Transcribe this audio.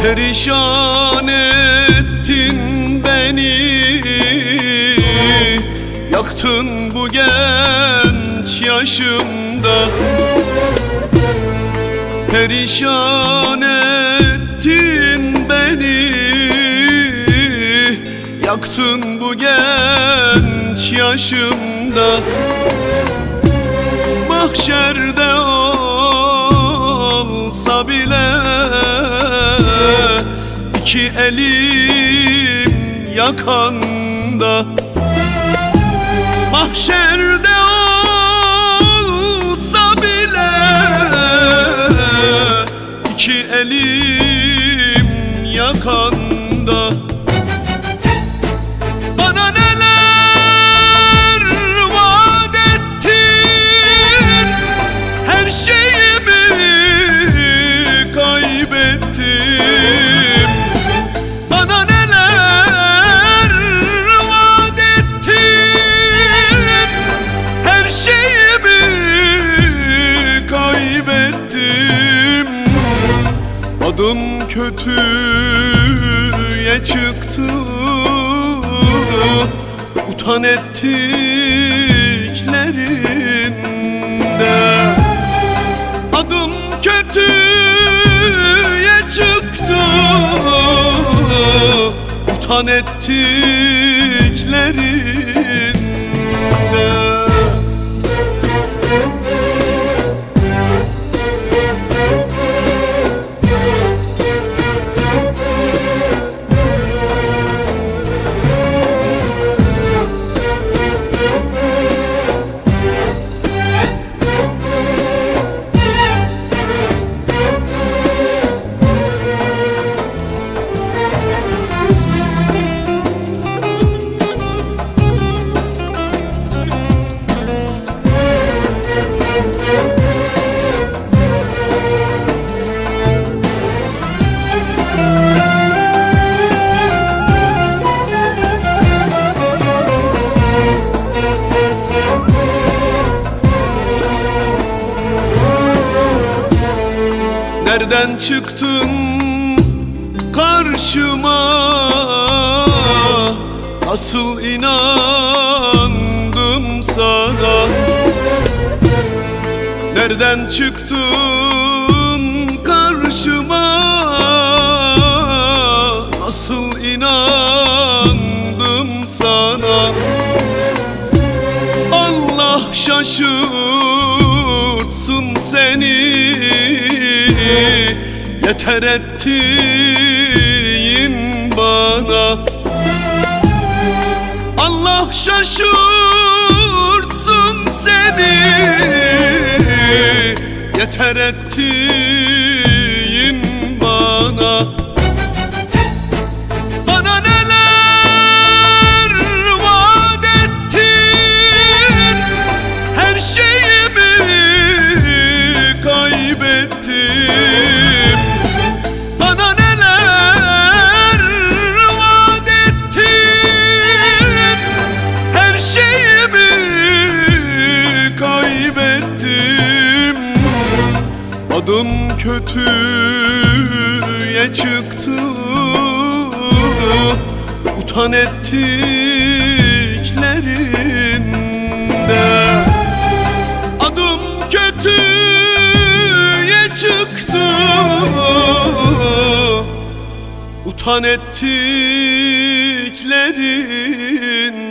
Perişan ettin beni, yaktın bu genç yaşımda. Perişan ettin beni, yaktın bu genç yaşımda. Mahşerde olsa bile iki elim yakanda. Mahşerde olsa bile iki elim yakanda. Bana neler vaat ettin, her şeyimi kaybettim. Bana neler vaat ettin, her şeyimi kaybettim. Adım kötüye çıktı, utan ettiklerinde. Adım kötüye çıktı, utan ettiklerinde. Nereden çıktın karşıma, asıl inandım sana. Nereden çıktın karşıma, asıl inandım sana. Allah şaşırtsın seni, yeter ettiğin bana. Allah şaşırtsın seni, yeter ettiğin bana. Bana neler vaat ettin, her şeyimi kaybettim. Bana neler vaat ettin, her şeyimi kaybettim. Adım kötüye çıktı, utan ettiklerinde. Adım kötüye çıktı, utan ettiklerinde.